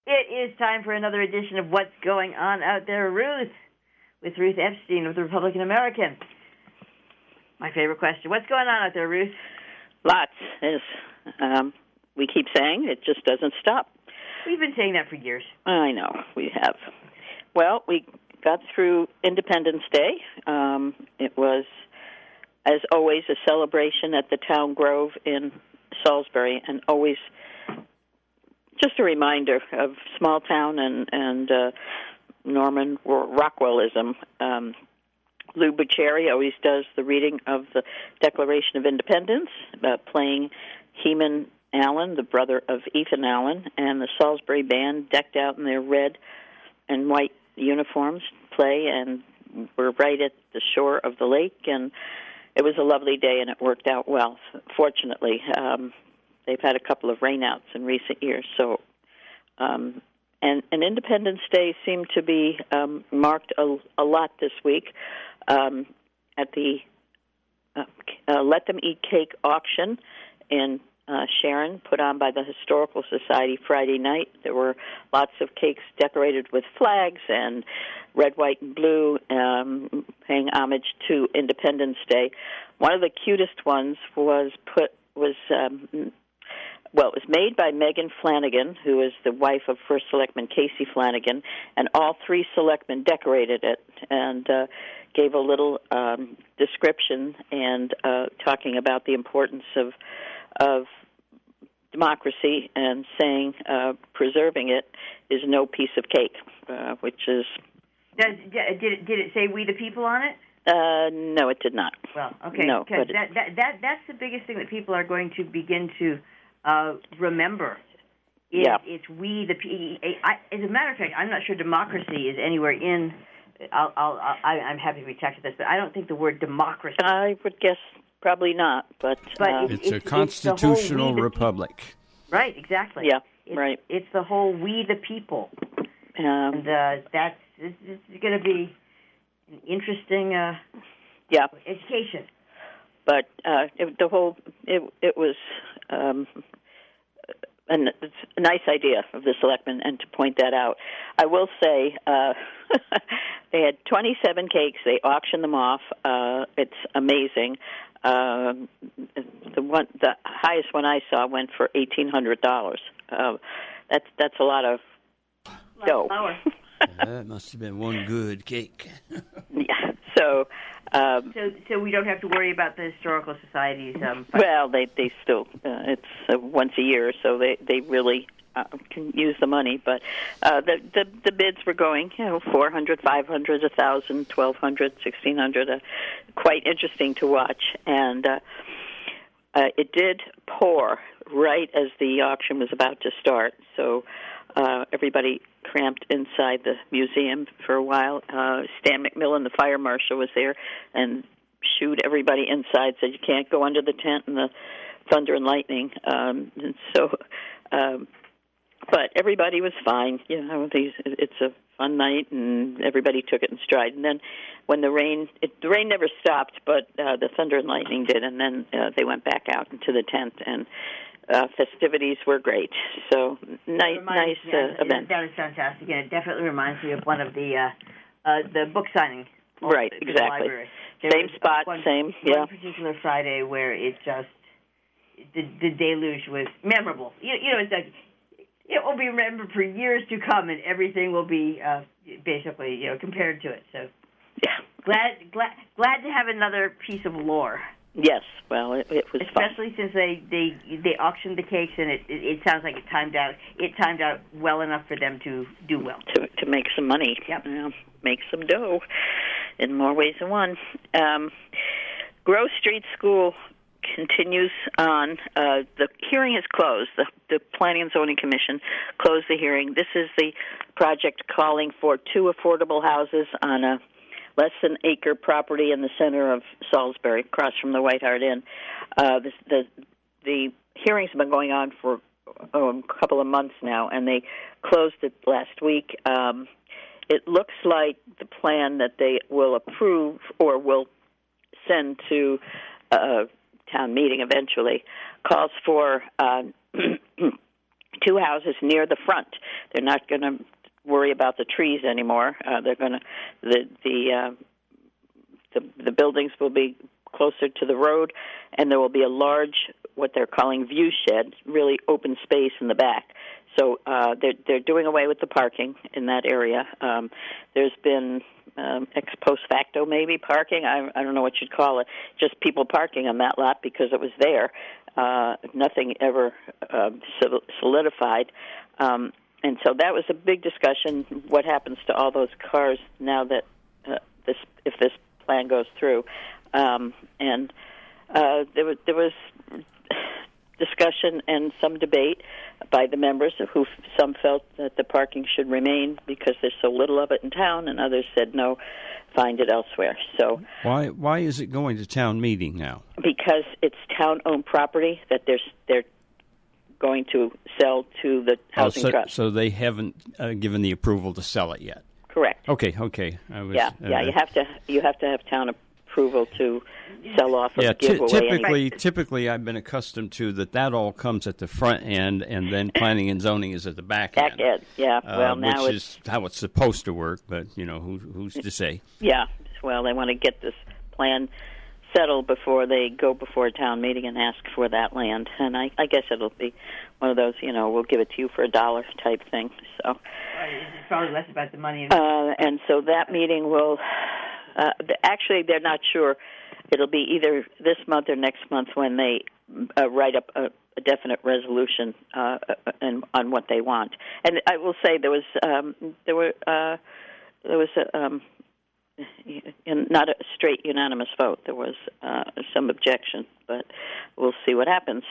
It is time for another edition of What's Going On Out There, Ruth, with Ruth Epstein of the Republican American. My favorite question. What's going on out there, Ruth? Lots. We keep saying it just doesn't stop. We've been saying that for years. I know, we have. Well, we got through Independence Day. It was, as always, a celebration at the Town Grove in Salisbury, and always just a reminder of small town and Norman Rockwellism. Lou Bucheri always does the reading of the Declaration of Independence, playing Heman Allen, the brother of Ethan Allen, and the Salisbury Band, decked out in their red and white uniforms, play, and we're right at the shore of the lake, and it was a lovely day, and it worked out well. Fortunately, they've had a couple of rainouts in recent years, so and Independence Day seemed to be marked a lot this week at the Let Them Eat Cake auction in Sharon, put on by the Historical Society Friday night. There were lots of cakes decorated with flags and red, white, and blue, paying homage to Independence Day. One of the cutest ones it was made by Megan Flanagan, who is the wife of First Selectman Casey Flanagan, and all three selectmen decorated it and gave a little description and talking about the importance of democracy and saying preserving it is no piece of cake, which is... Did it say "We the People" on it? No, it did not. Well, okay, no, because that's the biggest thing that people are going to begin to remember. It's we the people. As a matter of fact, I'm not sure democracy is anywhere in. I'm happy to be texted this, but I don't think the word democracy. I would guess probably not, but it's a constitutional republic. Right, exactly. Yeah, right. It's the whole "we the people," and that's going to be an interesting education. But it was a nice idea of the selectmen, and to point that out. I will say they had 27 cakes. They auctioned them off. It's amazing. The highest one I saw went for $1,800. That's a lot of dough. That must have been one good cake. Yeah. So we don't have to worry about the Historical Society's. Well, they still it's once a year, so they really can use the money. But the bids were going, $400, $500, $1,000, $1,200, $1,600. Quite interesting to watch, and it did pour right as the auction was about to start. So everybody cramped inside the museum for a while. Stan McMillan, the fire marshal, was there and shooed everybody inside, said you can't go under the tent and the thunder and lightning. But everybody was fine. It's a fun night, and everybody took it in stride. And then when the rain never stopped, but the thunder and lightning did, and then they went back out into the tent, and festivities were great. So nice event. That is fantastic, and it definitely reminds me of one of the book signing. Right, exactly. Same spot, same. One particular Friday where it just the deluge was memorable. It's like it will be remembered for years to come, and everything will be basically compared to it. So yeah, glad to have another piece of lore. Yes, well, it was especially fun. Since they auctioned the cakes, and it sounds like it timed out well enough for them to do well to make some money. Yep. Make some dough in more ways than one. Grove Street School continues on. The hearing is closed. The Planning and Zoning Commission closed the hearing. This is the project calling for 2 affordable houses on a less than acre property in the center of Salisbury, across from the White Hart Inn. The hearings have been going on for a couple of months now, and they closed it last week. It looks like the plan that they will approve or will send to town meeting eventually calls for 2 houses near the front. They're not going to worry about the trees anymore. They're going to the buildings will be closer to the road, and there will be a large, what they're calling view shed, really open space in the back. So they're doing away with the parking in that area. There's been ex post facto maybe parking. I don't know what you'd call it. Just people parking on that lot because it was there. Nothing ever solidified. And so that was a big discussion. What happens to all those cars now that if this plan goes through? And there was discussion and some debate by the members who some felt that the parking should remain because there's so little of it in town, and others said no, find it elsewhere. So why is it going to town meeting now? Because it's town-owned property that they're going to sell to the housing trust. So they haven't given the approval to sell it yet. Correct. Okay. You have to have town approval to sell off or give away. Typically, I've been accustomed to that all comes at the front end, and then planning and zoning is at the back end. Back end, yeah. Well, now which is how it's supposed to work, but who's to say? Yeah. Well, they want to get this plan settled before they go before a town meeting and ask for that land, and I guess it'll be one of those, we'll give it to you for $1 type thing. So it's probably less about the money. And so that meeting will. Actually, they're not sure. It'll be either this month or next month when they write up a definite resolution on what they want. And I will say there was not a straight unanimous vote. There was some objection, but we'll see what happens.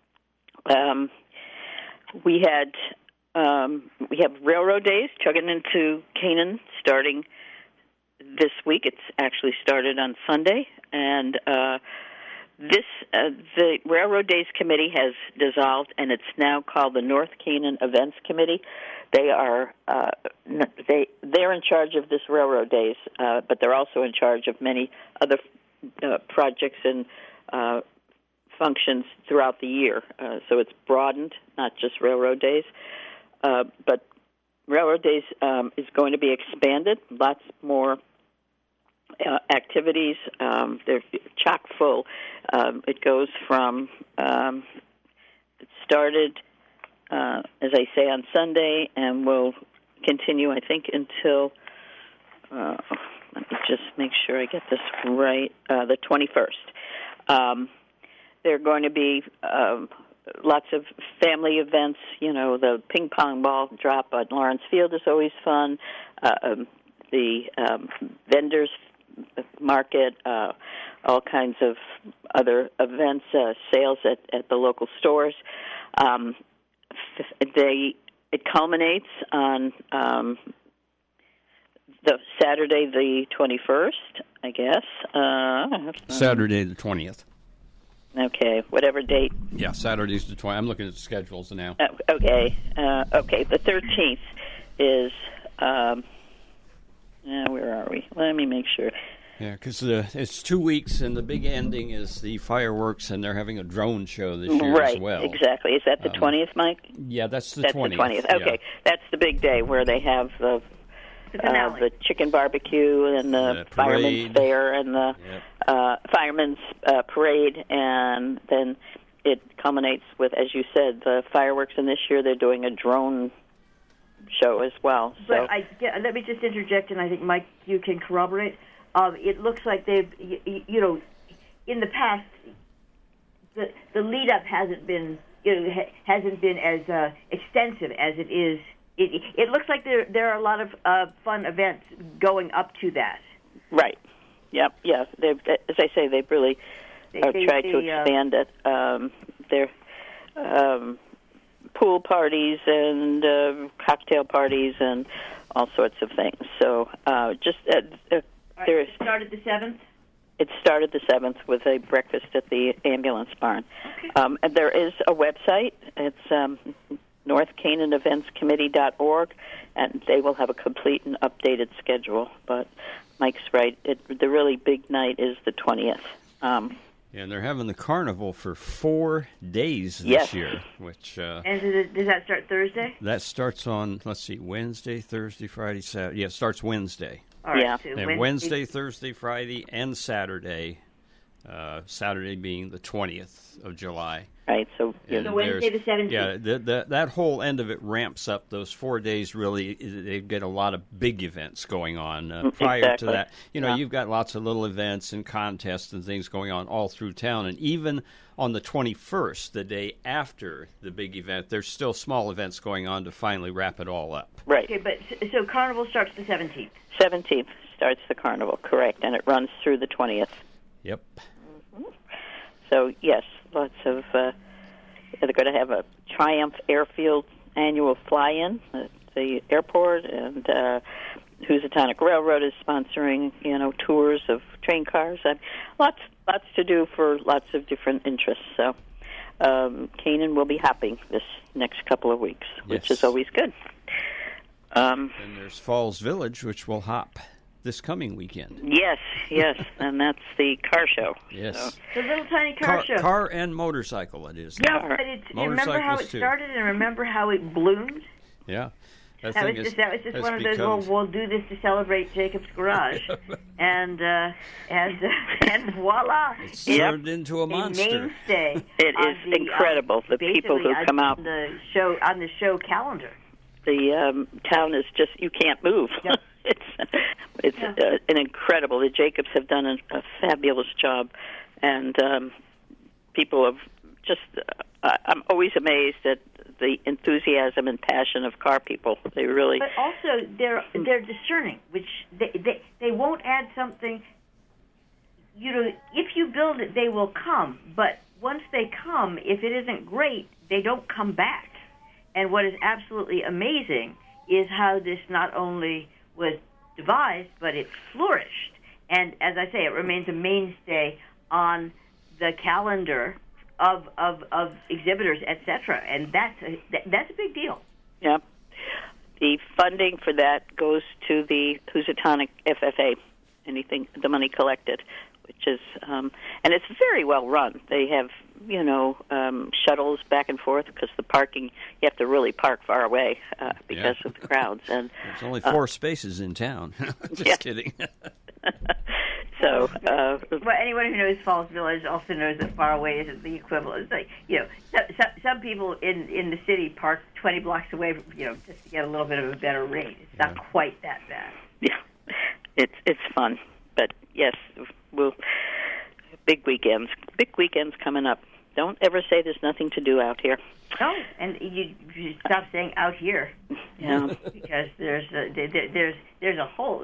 We have Railroad Days chugging into Canaan starting this week. It's actually started on Sunday, and the Railroad Days Committee has dissolved, and it's now called the North Canaan Events Committee. They are they're in charge of this Railroad Days, but they're also in charge of many other projects and functions throughout the year. So it's broadened, not just Railroad Days, but Railroad Days is going to be expanded. Lots more activities. They're chock full. It goes from it started, as I say, on Sunday, and will continue, I think, until let me just make sure I get this right. The 21st. There are going to be lots of family events. The ping pong ball drop at Lawrence Field is always fun. The vendors market, all kinds of other events, sales at the local stores. It culminates on the Saturday the 21st, I guess. Saturday the 20th. Okay, whatever date. Yeah, Saturday's the 20th. I'm looking at the schedules now. Okay, the 13th is... where are we? Let me make sure. Yeah, because it's 2 weeks, and the big ending is the fireworks, and they're having a drone show this year as well. Right, exactly. Is that the 20th, Mike? Yeah, that's the 20th. That's the 20th. Okay, that's the big day where they have the chicken barbecue and the fireman's fair and the fireman's parade, and then it culminates with, as you said, the fireworks. And this year they're doing a drone show as well. But let me just interject, and I think, Mike, you can corroborate. It looks like they've, in the past, the lead up hasn't been as extensive as it is. It looks like there are a lot of fun events going up to that. Right. Yep. Yeah. As I say, they've really tried to expand it. Their pool parties and cocktail parties and all sorts of things. So it started the 7th? It started the 7th with a breakfast at the ambulance barn. Okay. And there is a website. It's NorthCanaanEventsCommittee.org, and they will have a complete and updated schedule. But Mike's right. The really big night is the 20th. And they're having the carnival for 4 days this year, which... and does that start Thursday? That starts on, let's see, Wednesday, Thursday, Friday, Saturday. Yeah, it starts Wednesday. All right, yeah. so And Wednesday, Thursday, Friday, and Saturday. Saturday being the 20th of July. Right, so Wednesday the 17th. Yeah, that whole end of it ramps up. Those 4 days really, they get a lot of big events going on. Prior to that, you've got lots of little events and contests and things going on all through town. And even on the 21st, the day after the big event, there's still small events going on to finally wrap it all up. Right. Okay, but so Carnival starts the 17th. 17th starts the Carnival, correct, and it runs through the 20th. Yep. So, yes, lots of, they're going to have a Triumph Airfield annual fly-in at the airport, and Housatonic Railroad is sponsoring, tours of train cars, and lots to do for lots of different interests. So, Canaan will be happy this next couple of weeks, which is always good. And there's Falls Village, which will hop this coming weekend. Yes, and that's the car show. Yes. So. The little tiny car show. Car and motorcycle, it is. Yeah, but remember how it started and remember how it bloomed? Yeah. That was just one of those, we'll do this to celebrate Jacob's Garage. and voila. It's turned into a monster. A mainstay. It is incredible, the people who come out. On the show calendar. The town is just, you can't move. Yep. It's an incredible. The Jacobs have done a fabulous job, and people have just. I'm always amazed at the enthusiasm and passion of car people. They really. But also, they're discerning, which they won't add something. If you build it, they will come. But once they come, if it isn't great, they don't come back. And what is absolutely amazing is how this not only was devised, but it flourished. And as I say, it remains a mainstay on the calendar of exhibitors, etc. And that's a big deal. Yeah. The funding for that goes to the Housatonic FFA, the money collected, which is, and it's very well run. They have, shuttles back and forth because the parking, you have to really park far away because of the crowds. And there's only 4 spaces in town. Just kidding. So, well, anyone who knows Falls Village also knows that far away isn't the equivalent. It's like, some people in the city park 20 blocks away, just to get a little bit of a better rate. It's not quite that bad. Yeah, it's fun, but yes, big weekends coming up. Don't ever say there's nothing to do out here. No, and you stop saying out here. Yeah, because there's a whole,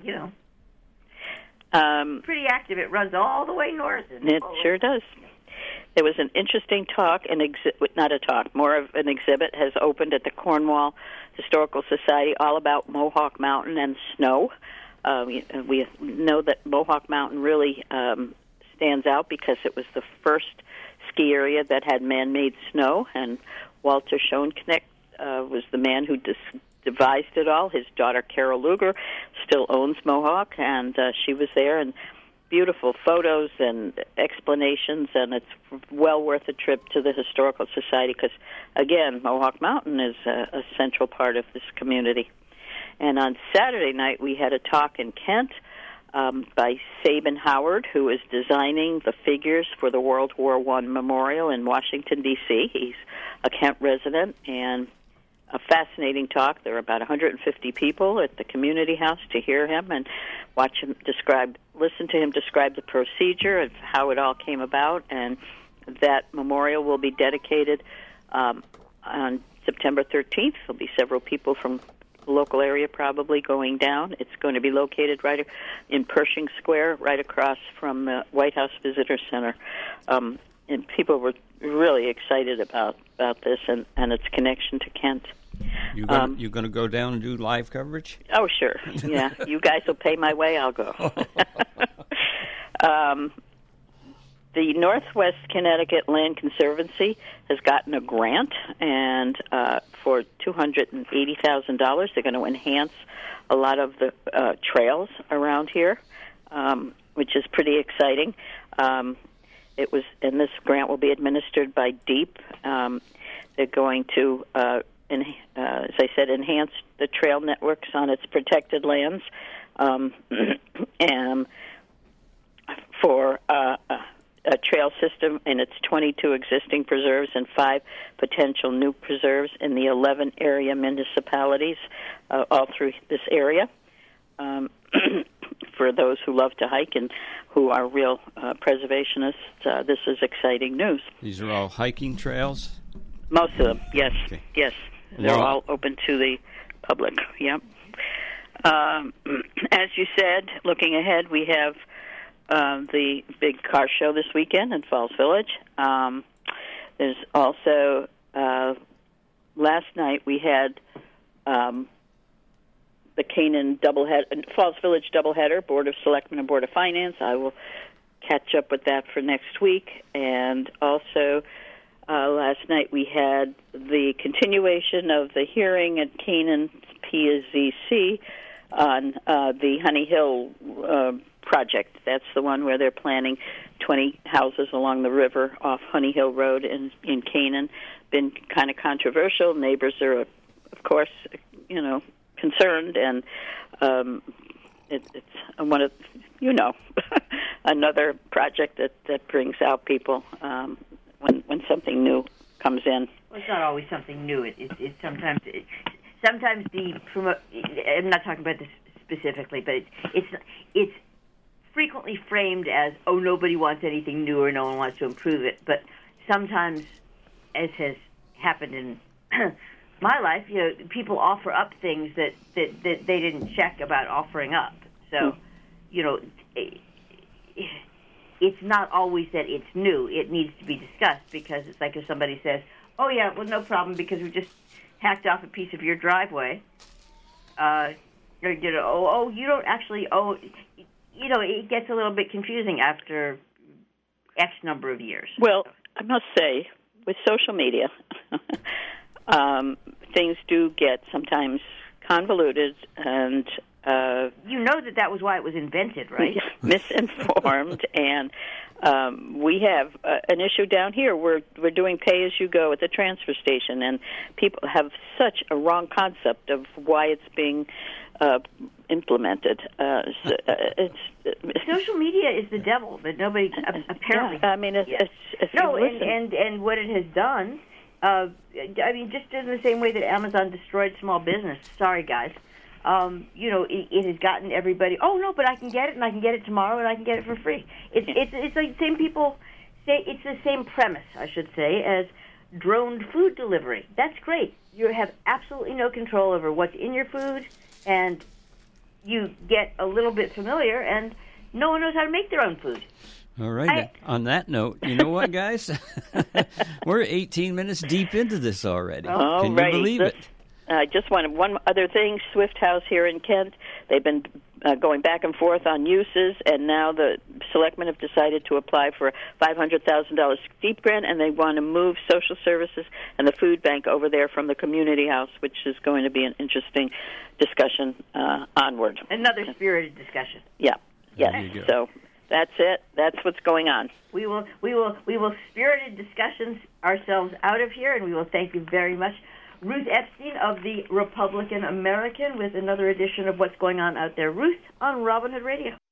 pretty active. It runs all the way north. It sure does. There was an interesting talk, more of an exhibit has opened at the Cornwall Historical Society, all about Mohawk Mountain and snow. We know that Mohawk Mountain really stands out because it was the first ski area that had man-made snow, and Walter Schoenknecht was the man who devised it all. His daughter, Carol Luger, still owns Mohawk, and she was there, and beautiful photos and explanations, and it's well worth a trip to the Historical Society because, again, Mohawk Mountain is a central part of this community. And on Saturday night, we had a talk in Kent by Sabin Howard, who is designing the figures for the World War I Memorial in Washington, D.C. He's a Kent resident, and a fascinating talk. There were about 150 people at the community house to hear him and listen to him describe the procedure of how it all came about, and that memorial will be dedicated on September 13th. There'll be several people from the local area probably going down. It's going to be located right in Pershing Square, right across from the White House Visitor Center. And people were really excited about this and its connection to Kent. You going to go down and do live coverage? Oh, sure. Yeah, you guys will pay my way. I'll go. The Northwest Connecticut Land Conservancy has gotten a grant, and for $280,000, they're going to enhance a lot of the trails around here, which is pretty exciting. and this grant will be administered by DEEP. They're going to, as I said, enhance the trail networks on its protected lands, and for a trail system in its 22 existing preserves and 5 potential new preserves in the 11 area municipalities all through this area. For those who love to hike and who are real preservationists, this is exciting news. These are all hiking trails? Most of them, yes. Okay. Yes. They're all open to the public, yep. As you said, looking ahead, we have the big car show this weekend in Falls Village. There's also, last night we had the Canaan Falls Village doubleheader, Board of Selectmen and Board of Finance. I will catch up with that for next week. And also, last night we had the continuation of the hearing at Canaan PZC on the Honey Hill project. That's the one where they're planning 20 houses along the river off Honey Hill Road in Canaan. Been kind of controversial. Neighbors are, of course, concerned, and it's one of, another project that brings out people when something new comes in. Well, it's not always something new. It's sometimes I'm not talking about this specifically, but it's frequently framed as, oh, nobody wants anything new or no one wants to improve it. But sometimes, as has happened in my life, people offer up things that they didn't check about offering up. So, it's not always that it's new. It needs to be discussed, because it's like if somebody says, oh, yeah, well, no problem, because we just hacked off a piece of your driveway. You don't actually owe... it gets a little bit confusing after X number of years. Well, I must say, with social media, things do get sometimes convoluted and... that was why it was invented, right? Misinformed, and we have an issue down here. We're doing pay-as-you-go at the transfer station, and people have such a wrong concept of why it's being implemented. Social media is the devil, but nobody apparently. Yeah, I mean, and what it has done. Just in the same way that Amazon destroyed small business. Sorry, guys. It has gotten everybody. Oh no, but I can get it, and I can get it tomorrow, and I can get it for free. It's like the same people say. It's the same premise, I should say, as droned food delivery. That's great. You have absolutely no control over what's in your food, and you get a little bit familiar, and no one knows how to make their own food. All right. On that note, you know what, guys? We're 18 minutes deep into this already. Can you believe it? I just wanted one other thing. Swift House here in Kent, they've been going back and forth on uses, and now the selectmen have decided to apply for a $500,000 steep grant, and they want to move social services and the food bank over there from the community house, which is going to be an interesting discussion onward. Another spirited discussion. Yeah. Yes. So that's it. That's what's going on. We will spirited discussions ourselves out of here, and we will thank you very much. Ruth Epstein of the Republican American with another edition of What's Going On Out There. Ruth on Robin Hood Radio.